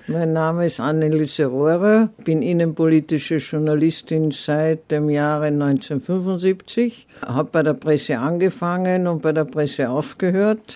Mein Name ist Anneliese Rohrer, bin innenpolitische Journalistin seit dem Jahre 1975, habe bei der Presse angefangen und bei der Presse aufgehört.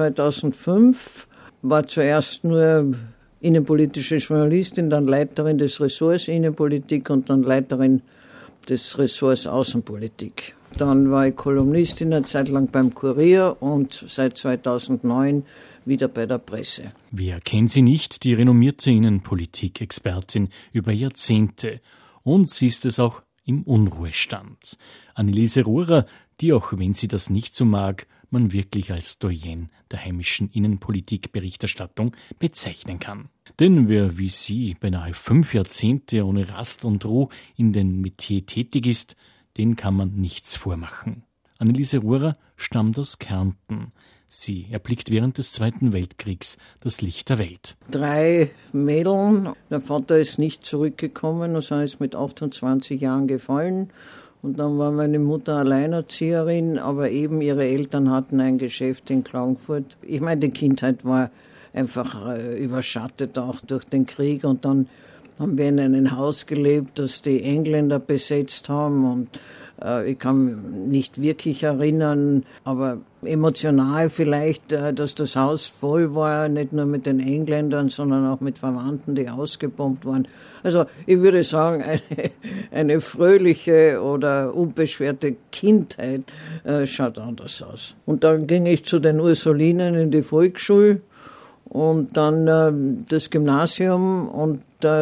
2005 war zuerst nur innenpolitische Journalistin, dann Leiterin des Ressorts Innenpolitik und dann Leiterin des Ressorts Außenpolitik. Dann war ich Kolumnistin eine Zeit lang beim Kurier und seit 2009 wieder bei der Presse. Wer kennt sie nicht, die renommierte Innenpolitik-Expertin über Jahrzehnte. Und sie ist es auch im Unruhestand. Anneliese Rohrer, die, auch wenn sie das nicht so mag, man wirklich als Doyen der heimischen Innenpolitik-Berichterstattung bezeichnen kann. Denn wer wie sie beinahe 5 Jahrzehnte ohne Rast und Ruhe in den Metier tätig ist, den kann man nichts vormachen. Anneliese Rohrer stammt aus Kärnten. Sie erblickt während des Zweiten Weltkriegs das Licht der Welt. 3 Mädeln. Der Vater ist nicht zurückgekommen, also er ist mit 28 Jahren gefallen. Und dann war meine Mutter Alleinerzieherin, aber eben ihre Eltern hatten ein Geschäft in Klagenfurt. Ich meine, die Kindheit war einfach überschattet auch durch den Krieg. Und dann haben wir in einem Haus gelebt, das die Engländer besetzt haben. Und ich kann mich nicht wirklich erinnern, aber emotional vielleicht, dass das Haus voll war, nicht nur mit den Engländern, sondern auch mit Verwandten, die ausgebombt waren. Also ich würde sagen, eine fröhliche oder unbeschwerte Kindheit schaut anders aus. Und dann ging ich zu den Ursulinen in die Volksschule und dann das Gymnasium und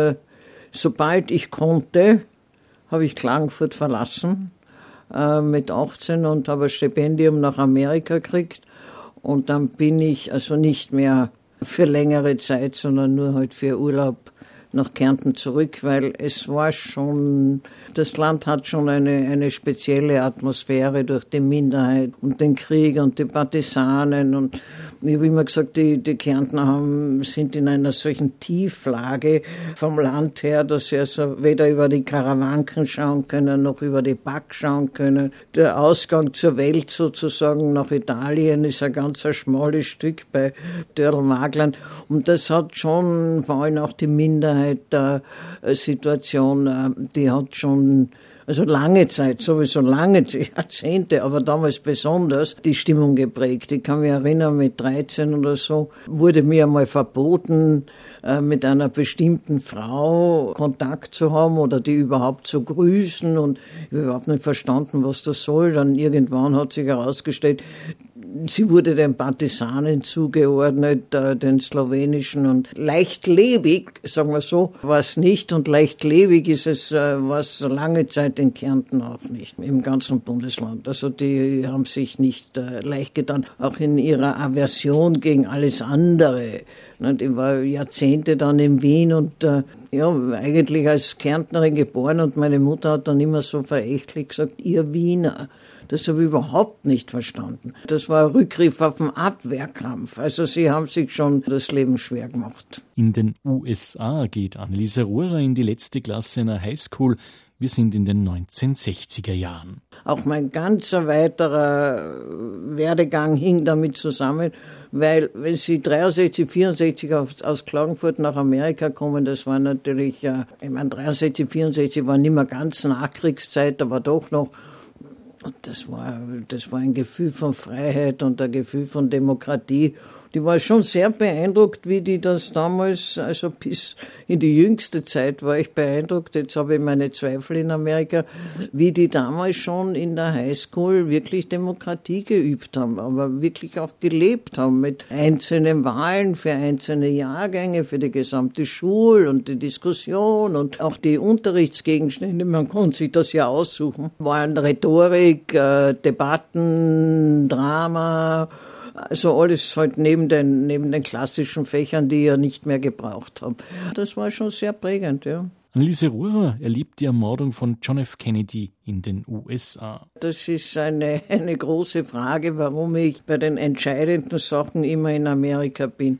sobald ich konnte, habe ich Klagenfurt verlassen mit 18 und habe ein Stipendium nach Amerika gekriegt. Und dann bin ich also nicht mehr für längere Zeit, sondern nur halt für Urlaub nach Kärnten zurück, weil es war schon, das Land hat schon eine spezielle Atmosphäre durch die Minderheit und den Krieg und die Partisanen und ich habe immer gesagt, die Kärntner sind in einer solchen Tieflage vom Land her, dass sie also weder über die Karawanken schauen können, noch über die Back schauen können. Der Ausgang zur Welt sozusagen nach Italien ist ein ganz schmales Stück bei Dörl-Maglan und das hat schon, vor allem auch die Minderheit der Situation, die hat schon, also lange Zeit, sowieso lange Jahrzehnte, aber damals besonders die Stimmung geprägt. Ich kann mich erinnern, mit 13 oder so wurde mir einmal verboten, mit einer bestimmten Frau Kontakt zu haben oder die überhaupt zu grüßen und ich habe überhaupt nicht verstanden, was das soll. Dann irgendwann hat sich herausgestellt, sie wurde den Partisanen zugeordnet, den slowenischen und leichtlebig, sagen wir so, war es nicht und leichtlebig ist es, was lange Zeit in Kärnten auch nicht, im ganzen Bundesland. Also die haben sich nicht leicht getan, auch in ihrer Aversion gegen alles andere. Ich war Jahrzehnte dann in Wien und eigentlich als Kärntnerin geboren und meine Mutter hat dann immer so verächtlich gesagt, ihr Wiener. Das habe ich überhaupt nicht verstanden. Das war ein Rückgriff auf den Abwehrkampf. Also sie haben sich schon das Leben schwer gemacht. In den USA geht Anneliese Rohrer in die letzte Klasse einer Highschool. Wir sind in den 1960er Jahren. Auch mein ganzer weiterer Werdegang hing damit zusammen, weil wenn Sie 63, 64 aus Klagenfurt nach Amerika kommen, das war natürlich, ich meine 63, 64 war nicht mehr ganz Nachkriegszeit, aber doch noch. Und das war ein Gefühl von Freiheit und ein Gefühl von Demokratie. Die war schon sehr beeindruckt, wie die das damals, also bis in die jüngste Zeit war ich beeindruckt, jetzt habe ich meine Zweifel in Amerika, wie die damals schon in der Highschool wirklich Demokratie geübt haben, aber wirklich auch gelebt haben mit einzelnen Wahlen für einzelne Jahrgänge, für die gesamte Schule und die Diskussion und auch die Unterrichtsgegenstände, man konnte sich das ja aussuchen, waren Rhetorik, Debatten, Drama, also alles halt neben den klassischen Fächern, die ja nicht mehr gebraucht haben. Das war schon sehr prägend, ja. Anneliese Rohrer erlebt die Ermordung von John F. Kennedy in den USA. Das ist eine große Frage, warum ich bei den entscheidenden Sachen immer in Amerika bin.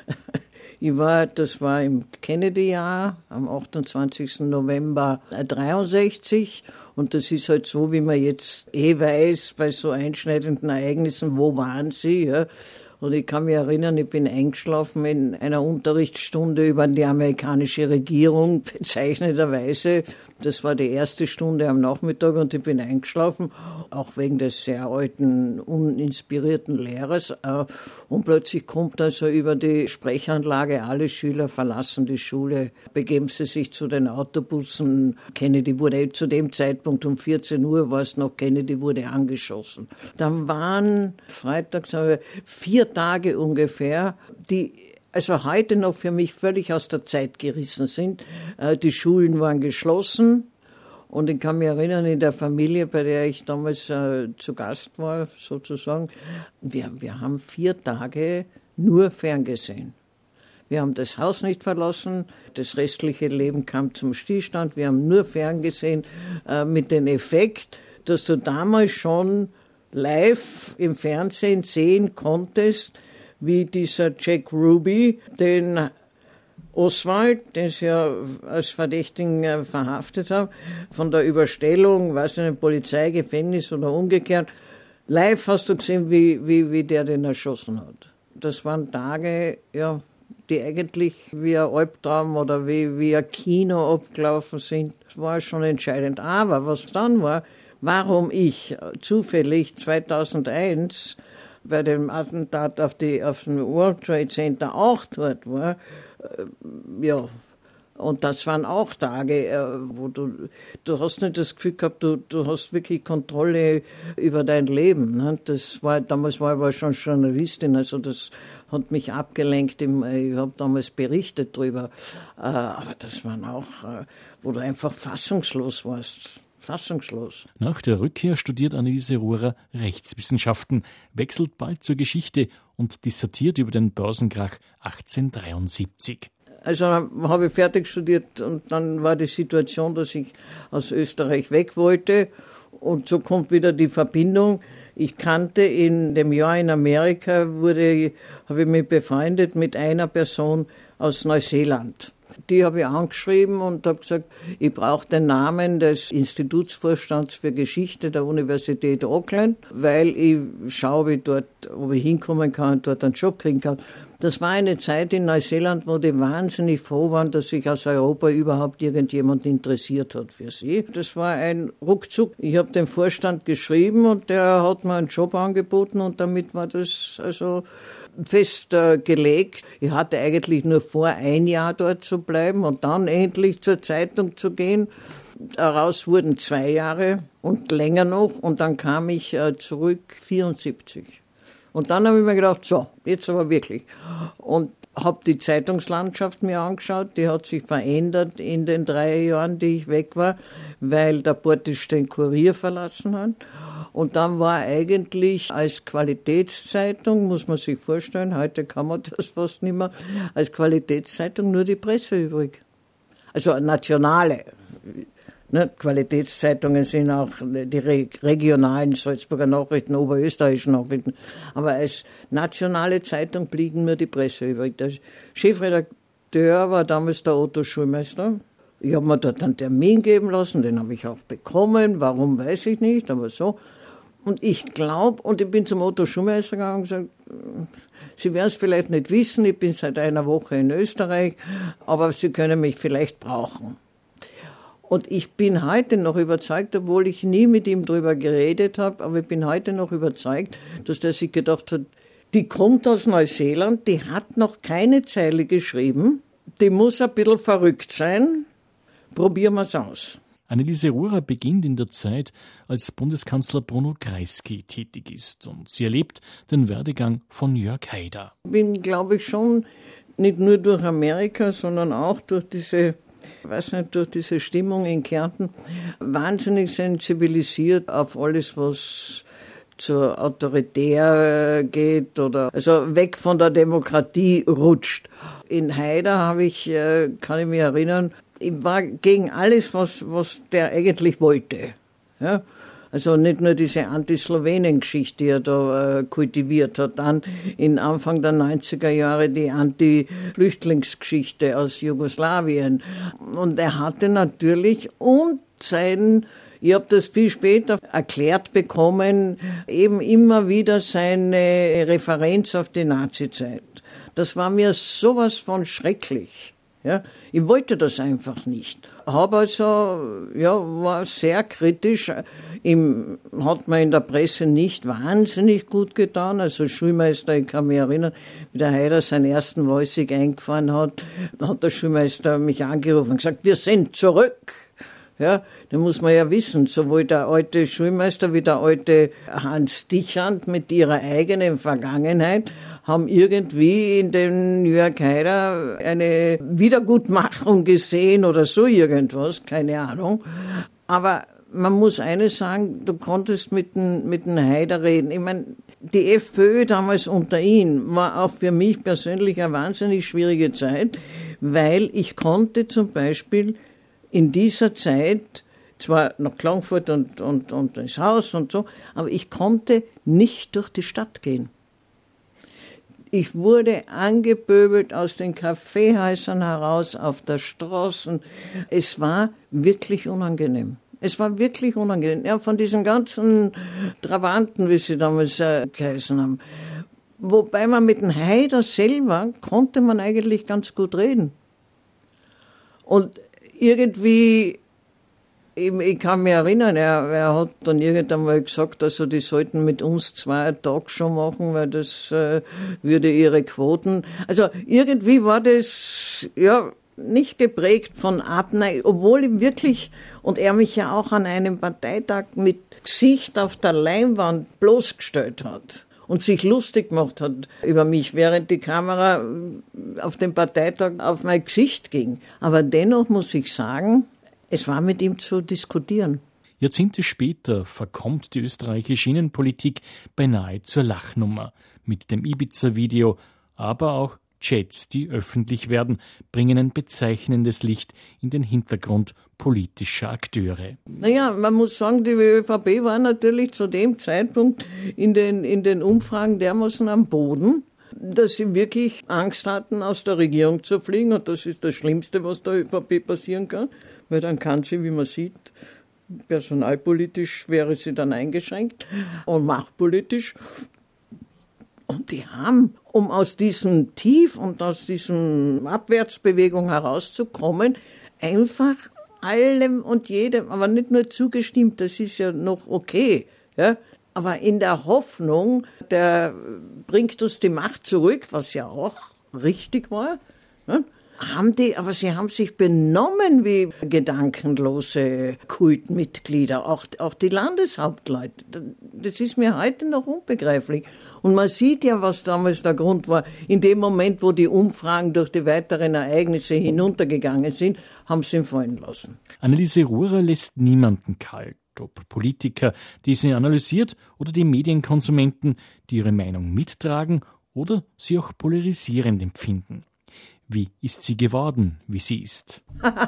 Das war im Kennedy-Jahr, am 28. November 1963. Und das ist halt so, wie man jetzt weiß, bei so einschneidenden Ereignissen, wo waren sie? Ja? Und ich kann mich erinnern, ich bin eingeschlafen in einer Unterrichtsstunde über die amerikanische Regierung, bezeichnenderweise. Das war die erste Stunde am Nachmittag und ich bin eingeschlafen, auch wegen des sehr alten, uninspirierten Lehrers. Und plötzlich kommt also über die Sprechanlage, alle Schüler verlassen die Schule, begeben sie sich zu den Autobussen. Kennedy wurde zu dem Zeitpunkt um 14 Uhr, war es noch, Kennedy wurde angeschossen. Dann waren freitags 4 Tage ungefähr, die also heute noch für mich völlig aus der Zeit gerissen sind. Die Schulen waren geschlossen und ich kann mich erinnern, in der Familie, bei der ich damals zu Gast war, sozusagen, wir haben 4 Tage nur ferngesehen. Wir haben das Haus nicht verlassen, das restliche Leben kam zum Stillstand, wir haben nur ferngesehen mit dem Effekt, dass du damals schon live im Fernsehen sehen konntest, wie dieser Jack Ruby den Oswald, den sie ja als Verdächtigen verhaftet haben, von der Überstellung, weiß nicht, Polizei, Gefängnis oder umgekehrt, live hast du gesehen, wie der den erschossen hat. Das waren Tage, ja, die eigentlich wie ein Albtraum oder wie ein Kino abgelaufen sind. Das war schon entscheidend. Aber was dann war, warum ich zufällig 2001 bei dem Attentat auf den World Trade Center auch dort war, ja, und das waren auch Tage, wo du hast nicht das Gefühl gehabt, du hast wirklich Kontrolle über dein Leben. Ne? Damals war ich aber schon Journalistin, also das hat mich abgelenkt. Ich habe damals berichtet drüber. Aber das waren auch, wo du einfach fassungslos warst. Fassungslos. Nach der Rückkehr studiert Anneliese Rohrer Rechtswissenschaften, wechselt bald zur Geschichte und dissertiert über den Börsenkrach 1873. Also habe ich fertig studiert und dann war die Situation, dass ich aus Österreich weg wollte und so kommt wieder die Verbindung. Ich kannte in dem Jahr in Amerika, habe ich mich befreundet mit einer Person aus Neuseeland. Die habe ich angeschrieben und habe gesagt, ich brauche den Namen des Institutsvorstands für Geschichte der Universität Auckland, weil ich schaue, ob ich hinkommen kann und dort einen Job kriegen kann. Das war eine Zeit in Neuseeland, wo die wahnsinnig froh waren, dass sich aus Europa überhaupt irgendjemand interessiert hat für sie. Das war ein Ruckzuck. Ich habe dem Vorstand geschrieben und der hat mir einen Job angeboten und damit war das also festgelegt. Ich hatte eigentlich nur vor, 1 Jahr dort zu bleiben und dann endlich zur Zeitung zu gehen. Daraus wurden 2 Jahre und länger noch und dann kam ich zurück 1974. Und dann habe ich mir gedacht, so, jetzt aber wirklich. Und habe die Zeitungslandschaft mir angeschaut, die hat sich verändert in den 3 Jahren, die ich weg war, weil der Portisch den Kurier verlassen hat. Und dann war eigentlich als Qualitätszeitung, muss man sich vorstellen, heute kann man das fast nicht mehr, als Qualitätszeitung nur die Presse übrig. Also nationale. Ne, Qualitätszeitungen sind auch die regionalen Salzburger Nachrichten, oberösterreichischen Nachrichten. Aber als nationale Zeitung blieben nur die Presse übrig. Der Chefredakteur war damals der Otto Schulmeister. Ich habe mir dort einen Termin geben lassen, den habe ich auch bekommen. Warum, weiß ich nicht, aber so. Und ich glaube, und ich bin zum Otto Schulmeister gegangen und gesagt, Sie werden es vielleicht nicht wissen, ich bin seit einer Woche in Österreich, aber Sie können mich vielleicht brauchen. Und ich bin heute noch überzeugt, obwohl ich nie mit ihm drüber geredet habe, aber ich bin heute noch überzeugt, dass der sich gedacht hat, die kommt aus Neuseeland, die hat noch keine Zeile geschrieben, die muss ein bisschen verrückt sein, probieren wir es aus. Anneliese Rohrer beginnt in der Zeit, als Bundeskanzler Bruno Kreisky tätig ist und sie erlebt den Werdegang von Jörg Haider. Ich bin, glaube ich, schon nicht nur durch Amerika, sondern auch durch diese Stimmung in Kärnten wahnsinnig sensibilisiert auf alles, was zur Autoritär geht oder also weg von der Demokratie rutscht. In Haider kann ich mich erinnern, ich war gegen alles, was der eigentlich wollte. Ja? Also nicht nur diese Anti-Slowenen-Geschichte, die er da kultiviert hat, dann in Anfang der 90er Jahre die Anti-Flüchtlingsgeschichte aus Jugoslawien. Und er hatte natürlich und sein Ich habe das viel später erklärt bekommen, eben immer wieder seine Referenz auf die Nazizeit. Das war mir sowas von schrecklich. Ja, ich wollte das einfach nicht. Habe also, war sehr kritisch. Ihm hat man in der Presse nicht wahnsinnig gut getan. Also Schulmeister, ich kann mich erinnern, wie der Haider seinen ersten Walsig eingefahren hat der Schulmeister mich angerufen und gesagt, wir sind zurück. Ja, da muss man ja wissen, sowohl der alte Schulmeister wie der alte Hans Dichand mit ihrer eigenen Vergangenheit haben irgendwie in den Jörg Haider eine Wiedergutmachung gesehen oder so irgendwas, keine Ahnung. Aber man muss eines sagen, du konntest mit dem Haider reden. Ich meine, die FPÖ damals unter ihm war auch für mich persönlich eine wahnsinnig schwierige Zeit, weil ich konnte zum Beispiel in dieser Zeit zwar nach Klagenfurt und ins Haus und so, aber ich konnte nicht durch die Stadt gehen. Ich wurde angepöbelt aus den Kaffeehäusern heraus, auf der Straße. Es war wirklich unangenehm. Es war wirklich unangenehm. Ja, von diesen ganzen Trabanten, wie sie damals geheißen haben. Wobei man mit dem Haider selber konnte man eigentlich ganz gut reden. Und irgendwie, ich kann mich erinnern, er hat dann irgendwann mal gesagt, also die sollten mit uns 2 Talkshow machen, weil das würde ihre Quoten. Also irgendwie war das nicht geprägt von Abneigung, obwohl ich wirklich, und er mich ja auch an einem Parteitag mit Gesicht auf der Leinwand bloßgestellt hat und sich lustig gemacht hat über mich, während die Kamera auf dem Parteitag auf mein Gesicht ging. Aber dennoch muss ich sagen, es war mit ihm zu diskutieren. Jahrzehnte später verkommt die österreichische Innenpolitik beinahe zur Lachnummer. Mit dem Ibiza-Video, aber auch Chats, die öffentlich werden, bringen ein bezeichnendes Licht in den Hintergrund politischer Akteure. Naja, man muss sagen, die ÖVP war natürlich zu dem Zeitpunkt in den Umfragen dermaßen am Boden, dass sie wirklich Angst hatten, aus der Regierung zu fliegen. Und das ist das Schlimmste, was der ÖVP passieren kann. Weil dann kann sie, wie man sieht, personalpolitisch wäre sie dann eingeschränkt und machtpolitisch. Und die haben, um aus diesem Tief und aus diesem Abwärtsbewegung herauszukommen, einfach allem und jedem, aber nicht nur zugestimmt, das ist ja noch okay, ja, aber in der Hoffnung, der bringt uns die Macht zurück, was ja auch richtig war, ja, aber sie haben sich benommen wie gedankenlose Kultmitglieder, auch die Landeshauptleute. Das ist mir heute noch unbegreiflich. Und man sieht ja, was damals der Grund war. In dem Moment, wo die Umfragen durch die weiteren Ereignisse hinuntergegangen sind, haben sie ihn fallen lassen. Anneliese Rurer lässt niemanden kalt. Ob Politiker, die sie analysiert, oder die Medienkonsumenten, die ihre Meinung mittragen oder sie auch polarisierend empfinden. Wie ist sie geworden, wie sie ist?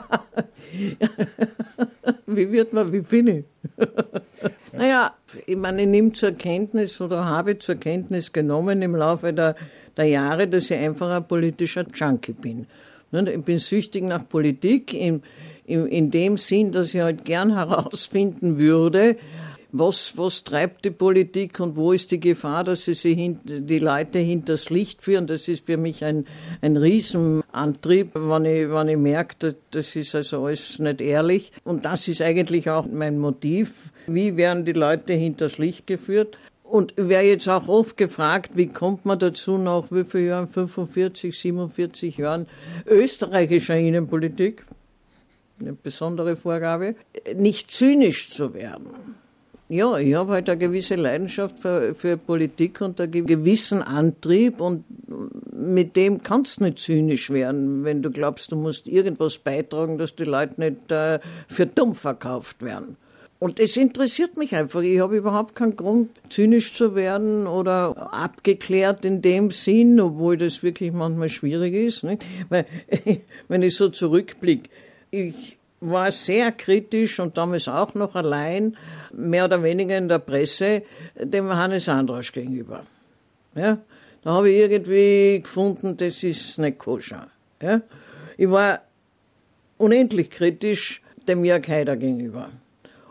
Wie wird man, wie bin ich? Naja, ich meine, ich nehme zur Kenntnis oder habe zur Kenntnis genommen im Laufe der Jahre, dass ich einfach ein politischer Junkie bin. Ich bin süchtig nach Politik in dem Sinn, dass ich halt gern herausfinden würde, was treibt die Politik und wo ist die Gefahr, dass sie die Leute hinters Licht führen. Das ist für mich ein Riesenantrieb, wenn ich merke, das ist also alles nicht ehrlich. Und das ist eigentlich auch mein Motiv. Wie werden die Leute hinters Licht geführt? Und ich werde jetzt auch oft gefragt, wie kommt man dazu, nach wie vielen Jahren, 45, 47 Jahren österreichischer Innenpolitik, eine besondere Vorgabe, nicht zynisch zu werden. Ja, ich habe halt eine gewisse Leidenschaft für Politik und einen gewissen Antrieb und mit dem kannst du nicht zynisch werden, wenn du glaubst, du musst irgendwas beitragen, dass die Leute nicht für dumm verkauft werden. Und es interessiert mich einfach. Ich habe überhaupt keinen Grund, zynisch zu werden oder abgeklärt in dem Sinn, obwohl das wirklich manchmal schwierig ist. Nicht? Weil, wenn ich so zurückblicke, ich war sehr kritisch und damals auch noch allein, mehr oder weniger in der Presse, dem Hannes Androsch gegenüber. Ja? Da habe ich irgendwie gefunden, das ist nicht koscher. Ja? Ich war unendlich kritisch dem Jörg Haider gegenüber.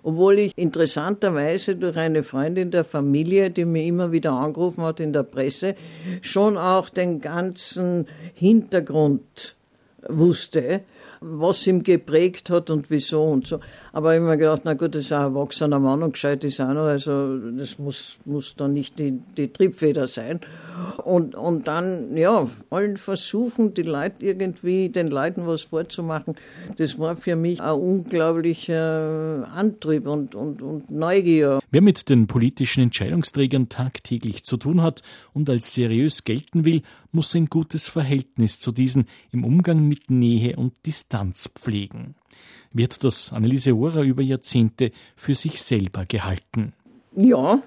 Obwohl ich interessanterweise durch eine Freundin der Familie, die mir immer wieder angerufen hat in der Presse, schon auch den ganzen Hintergrund wusste, was ihm geprägt hat und wieso und so. Aber ich habe mir gedacht, na gut, das ist ein erwachsener Mann und gescheit ist auch noch, also das muss dann nicht die Triebfeder sein. Und dann, ja, allen versuchen, den Leuten was vorzumachen, das war für mich ein unglaublicher Antrieb und Neugier. Wer mit den politischen Entscheidungsträgern tagtäglich zu tun hat und als seriös gelten will, muss ein gutes Verhältnis zu diesen im Umgang mit Nähe und Distanz pflegen. Wird das Anneliese Ohrer über Jahrzehnte für sich selber gehalten? Ja,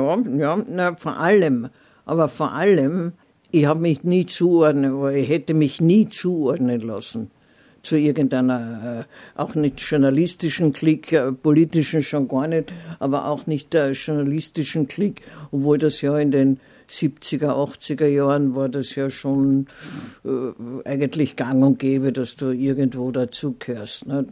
vor allem. Aber vor allem, ich habe mich nie ich hätte mich nie zuordnen lassen zu irgendeiner, auch nicht journalistischen Klick, politischen schon gar nicht, aber auch nicht der journalistischen Klick, obwohl das ja in den 70er, 80er Jahren war das ja schon eigentlich gang und gäbe, dass du irgendwo dazugehörst. Ne?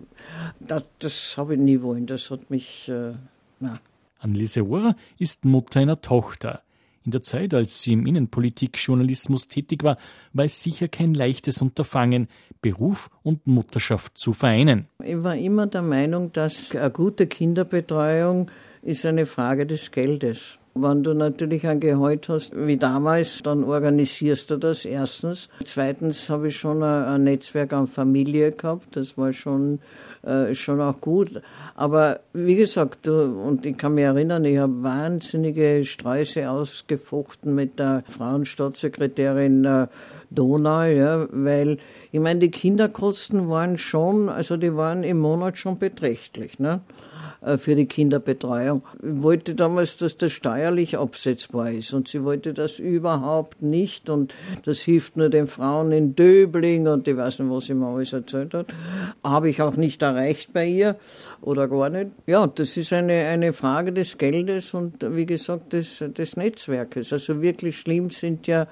Das habe ich nie wollen, das hat mich, Anneliese Ohrer ist Mutter einer Tochter. In der Zeit, als sie im Innenpolitikjournalismus tätig war, war es sicher kein leichtes Unterfangen, Beruf und Mutterschaft zu vereinen. Ich war immer der Meinung, dass eine gute Kinderbetreuung ist eine Frage des Geldes. Wenn du natürlich ein Gehalt hast wie damals, dann organisierst du das erstens. Zweitens habe ich schon ein Netzwerk an Familie gehabt, das war schon auch gut. Aber wie gesagt, und ich kann mich erinnern, ich habe wahnsinnige Sträuße ausgefochten mit der Frauenstaatssekretärin Donau, ja, weil ich meine, die Kinderkosten waren schon, also die waren im Monat schon beträchtlich, ne? Für die Kinderbetreuung. Ich wollte damals, dass das steuerlich absetzbar ist und sie wollte das überhaupt nicht und das hilft nur den Frauen in Döbling und ich weiß nicht, was sie mir alles erzählt hat. Habe ich auch nicht erreicht bei ihr oder gar nicht. Ja, das ist eine Frage des Geldes und wie gesagt des Netzwerkes. Also wirklich schlimm sind ja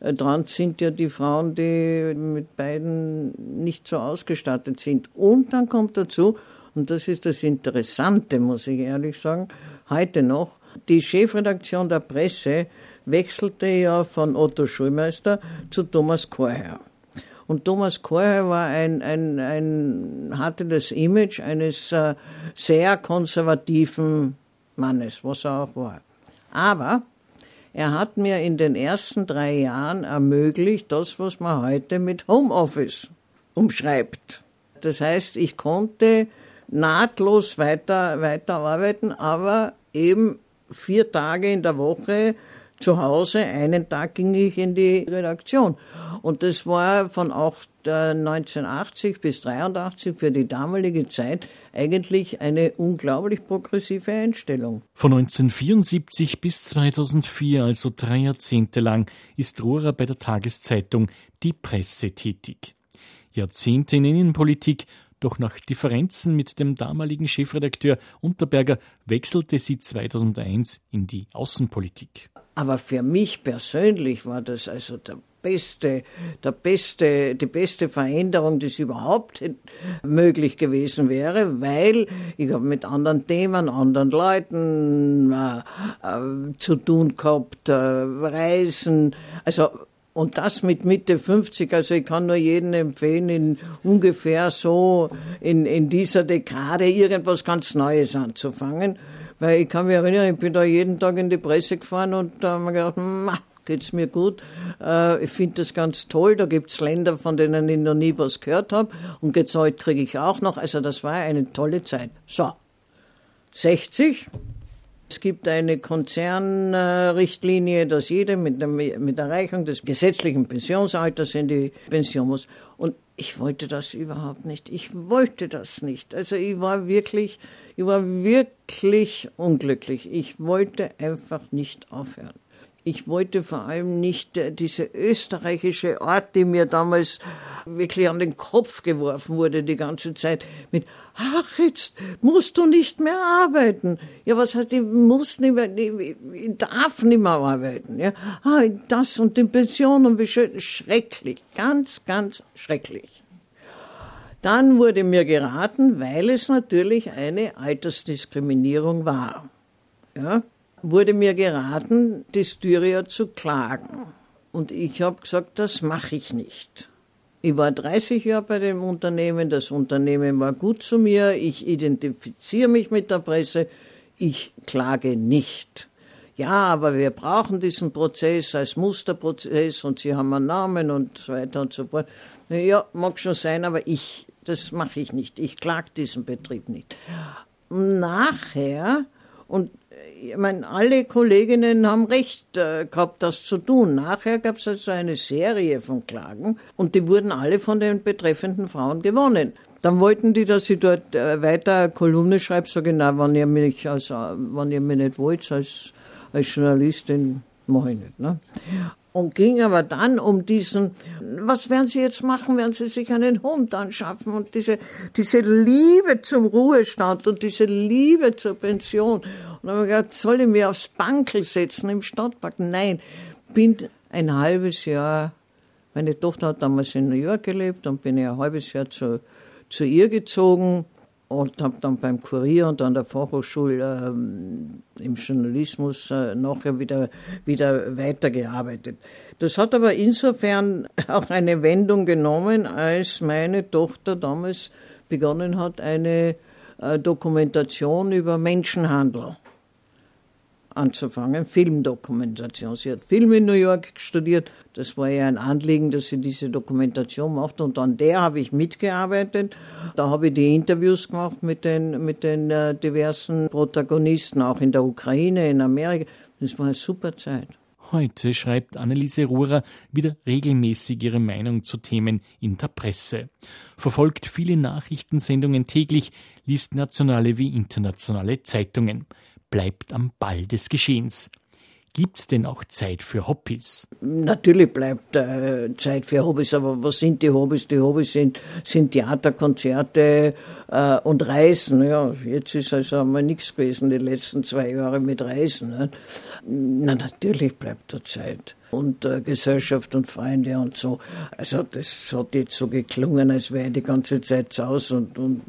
die Frauen, die mit beiden nicht so ausgestattet sind. Und dann kommt dazu, und das ist das Interessante, muss ich ehrlich sagen, heute noch, die Chefredaktion der Presse wechselte ja von Otto Schulmeister zu Thomas Korher. Und Thomas Korher war hatte das Image eines sehr konservativen Mannes, was er auch war. Aber er hat mir in den ersten 3 Jahren ermöglicht, das, was man heute mit Homeoffice umschreibt. Das heißt, ich konnte nahtlos weiterarbeiten, aber eben 4 Tage in der Woche zu Hause, einen Tag ging ich in die Redaktion. Und das war von 1980 bis 1983 für die damalige Zeit eigentlich eine unglaublich progressive Einstellung. Von 1974 bis 2004, also 3 Jahrzehnte lang, ist Ohrer bei der Tageszeitung Die Presse tätig. Jahrzehnte in Innenpolitik, doch nach Differenzen mit dem damaligen Chefredakteur Unterberger wechselte sie 2001 in die Außenpolitik. Aber für mich persönlich war das also die beste Veränderung, die es überhaupt möglich gewesen wäre, weil ich habe mit anderen Themen, anderen Leuten zu tun gehabt, Reisen, also und das mit Mitte 50, also ich kann nur jedem empfehlen, in ungefähr so in dieser Dekade irgendwas ganz Neues anzufangen. Weil ich kann mich erinnern, ich bin da jeden Tag in die Presse gefahren und da haben wir gedacht, geht's mir gut. Ich finde das ganz toll, da gibt's Länder, von denen ich noch nie was gehört habe und gezahlt kriege ich auch noch. Also das war eine tolle Zeit. So, 60. Es gibt eine Konzernrichtlinie, dass jeder mit Erreichung des gesetzlichen Pensionsalters in die Pension muss. Und ich wollte das überhaupt nicht. Ich wollte das nicht. Also ich war wirklich unglücklich. Ich wollte einfach nicht aufhören. Ich wollte vor allem nicht diese österreichische Art, die mir damals wirklich an den Kopf geworfen wurde die ganze Zeit, mit, ach, jetzt musst du nicht mehr arbeiten. Ja, was heißt, ich muss nicht mehr, ich darf nicht mehr arbeiten. Ja, das und die Pension und wie schön, schrecklich, ganz, ganz schrecklich. Dann wurde mir geraten, weil es natürlich eine Altersdiskriminierung war, ja, wurde mir geraten, die Styria zu klagen. Und ich habe gesagt, das mache ich nicht. Ich war 30 Jahre bei dem Unternehmen, das Unternehmen war gut zu mir, ich identifiziere mich mit der Presse, ich klage nicht. Ja, aber wir brauchen diesen Prozess als Musterprozess und Sie haben einen Namen und so weiter und so fort. Ja, mag schon sein, aber das mache ich nicht. Ich klage diesen Betrieb nicht. Nachher, und ich meine, alle Kolleginnen haben recht gehabt, das zu tun. Nachher gab es also eine Serie von Klagen und die wurden alle von den betreffenden Frauen gewonnen. Dann wollten die, dass ich dort weiter Kolumne schreibe. Sage ich, nein, wenn ihr mich nicht wollt als Journalistin, mache ich nicht. Ne? Und ging aber dann um diesen, was werden Sie jetzt machen, werden Sie sich einen Hund anschaffen und diese Liebe zum Ruhestand und diese Liebe zur Pension. Und dann habe ich gedacht, soll ich mich aufs Bankel setzen im Stadtpark? Nein, bin ein halbes Jahr, meine Tochter hat damals in New York gelebt, und bin ein halbes Jahr zu ihr gezogen und habe dann beim Kurier und an der Fachhochschule im Journalismus nachher wieder weitergearbeitet. Das hat aber insofern auch eine Wendung genommen, als meine Tochter damals begonnen hat, eine Dokumentation über Menschenhandel anzufangen, Filmdokumentation. Sie hat Film in New York studiert. Das war ja ein Anliegen, dass sie diese Dokumentation macht. Und an der habe ich mitgearbeitet. Da habe ich die Interviews gemacht mit den diversen Protagonisten, auch in der Ukraine, in Amerika. Das war eine super Zeit. Heute schreibt Anneliese Rohrer wieder regelmäßig ihre Meinung zu Themen in der Presse. Verfolgt viele Nachrichtensendungen täglich, liest nationale wie internationale Zeitungen. Bleibt am Ball des Geschehens. Gibt's denn auch Zeit für Hobbys? Natürlich bleibt Zeit für Hobbys, aber was sind die Hobbys? Die Hobbys sind Theater, Konzerte und Reisen. Ja, jetzt ist also einmal nichts gewesen, die letzten 2 Jahre mit Reisen. Ne? Na, natürlich bleibt da Zeit. Und Gesellschaft und Freunde und so. Also das hat jetzt so geklungen, als wäre ich die ganze Zeit zu Hause und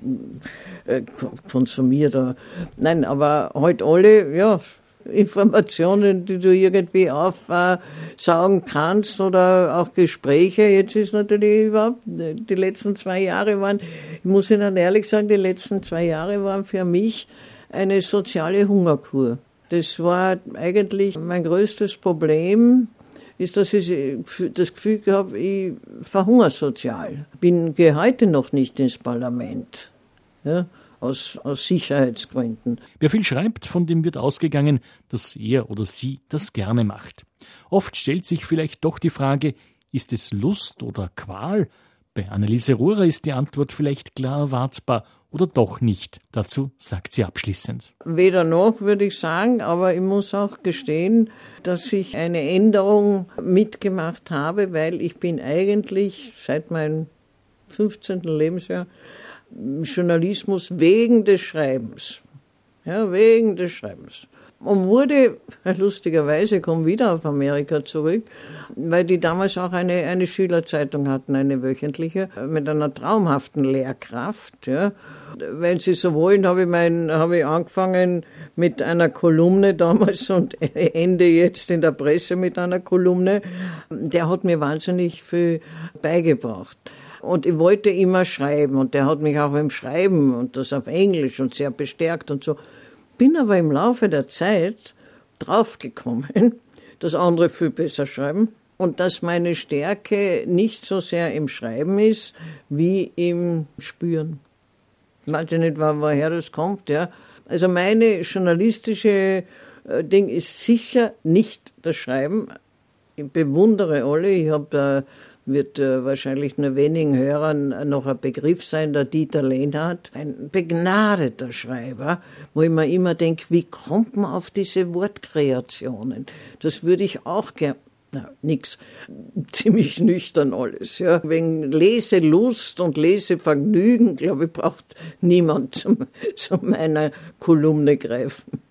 konsumiert. Nein, aber heute alle, ja, Informationen, die du irgendwie aufsaugen kannst oder auch Gespräche. Jetzt ist natürlich überhaupt, die letzten 2 Jahre waren, ich muss Ihnen ehrlich sagen, die letzten 2 Jahre waren für mich eine soziale Hungerkur. Das war eigentlich mein größtes Problem, ist, dass ich das Gefühl habe, ich verhungere sozial. Gehe heute noch nicht ins Parlament. Ja? Aus Sicherheitsgründen. Wer viel schreibt, von dem wird ausgegangen, dass er oder sie das gerne macht. Oft stellt sich vielleicht doch die Frage, ist es Lust oder Qual? Bei Anneliese Rohrer ist die Antwort vielleicht klar erwartbar oder doch nicht. Dazu sagt sie abschließend. Weder noch, würde ich sagen, aber ich muss auch gestehen, dass ich eine Änderung mitgemacht habe, weil ich bin eigentlich seit meinem 15. Lebensjahr Journalismus wegen des Schreibens. Ja, wegen des Schreibens. Und wurde, lustigerweise, komme wieder auf Amerika zurück, weil die damals auch eine Schülerzeitung hatten, eine wöchentliche, mit einer traumhaften Lehrkraft. Ja. Wenn Sie so wollen, habe ich angefangen mit einer Kolumne damals und ende jetzt in der Presse mit einer Kolumne. Der hat mir wahnsinnig viel beigebracht. Und ich wollte immer schreiben und der hat mich auch beim Schreiben und das auf Englisch und sehr bestärkt und so. Bin aber im Laufe der Zeit draufgekommen, dass andere viel besser schreiben und dass meine Stärke nicht so sehr im Schreiben ist, wie im Spüren. Ich weiß nicht, woher das kommt, ja. Also meine journalistische Ding ist sicher nicht das Schreiben. Ich bewundere alle, ich habe da wird wahrscheinlich nur wenigen Hörern noch ein Begriff sein, der Dieter Lehnhardt, ein begnadeter Schreiber, wo ich mir immer denke, wie kommt man auf diese Wortkreationen? Das würde ich auch gerne. Na, nix. Ziemlich nüchtern alles, ja. Wegen Leselust und Lesevergnügen, glaube ich, braucht niemand zu meiner Kolumne greifen.